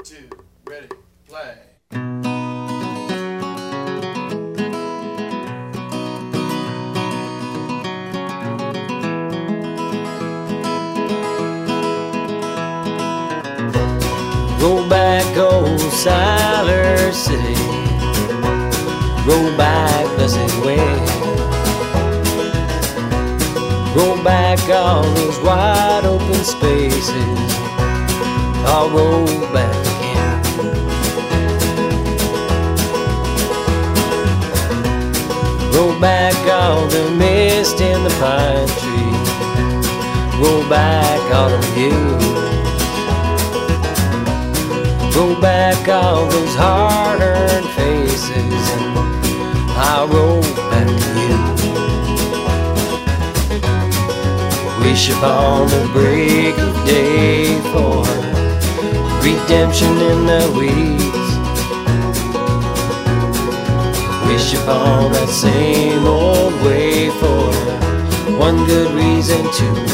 two, ready, play. Roll back old Siler City, roll back blessed way. Roll back all those wide open spaces, I'll roll back again. Roll back all the mist in the pine tree, roll back autumn view. Roll back all those hard-earned faces, and I'll roll back to you. Wish upon the break of day for redemption in the weeds. Wish upon that same old way for one good reason to